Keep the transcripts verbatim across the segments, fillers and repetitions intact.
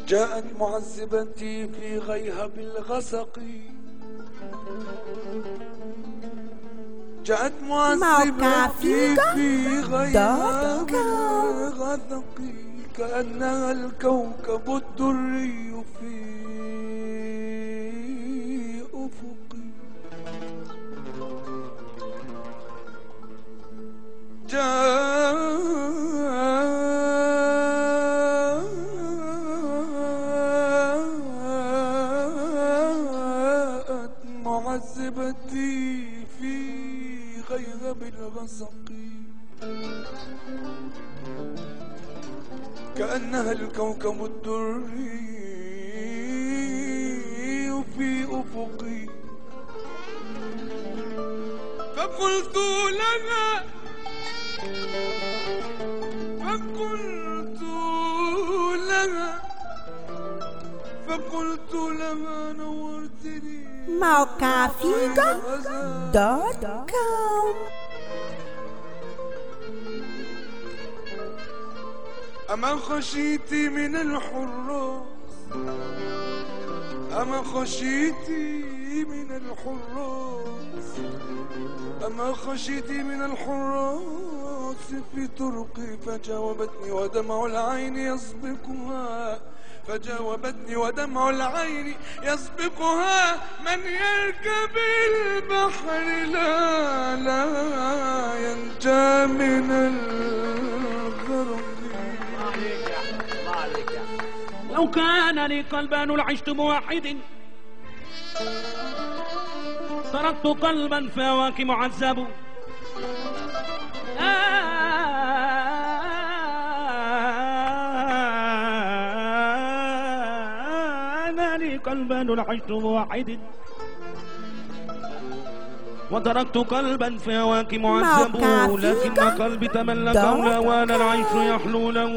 جاءت معذبتي في غيهب الغسق، جاءت معذبتي في غيهب الغسق، كأنها الكوكب الدري في أفقي. جاءت معذبتي في غيهب الغسق، كأنها الكوكب الدري في أفقي. فقلت لها فقلت لها فقلت لها نورتني. موقع فيجا دوت كوم. أما خشيتي من الحراس، أما خشيتي من الحراس، أما خشيتي من الحراس في طرقي. فجاوبتني ودمع العين يسبقها، فجاوبتني ودمع العين يسبقها. من يركب البحر لا لا ينجى من الغرق. لو كان لي قلبان لعشت بواحد، تركت قلبا فهواك معذب. أنا لي قلبان لعشت بواحد، وتركت قلبا فهواك معذب. لكن قلبي تملك أولى وأنا العيش يحلو له،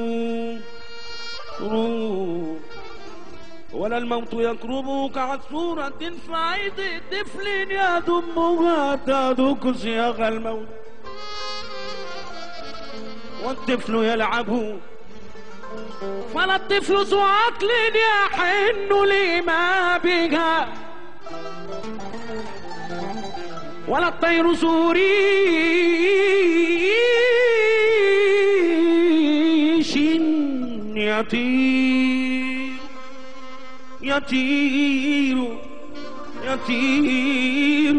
ولا الموت يقرب كعصفورة في عيد طفل يضمها تذوق سياق الموت، والطفل يلعب فلا الطفل ذو عقل يحن لما بها، ولا الطير سوريش يطير يطير يطير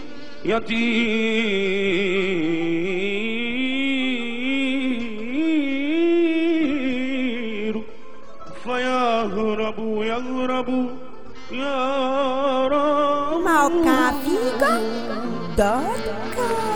يطير فيهرب يهرب يا رب. موقع فيجا دوت كوم.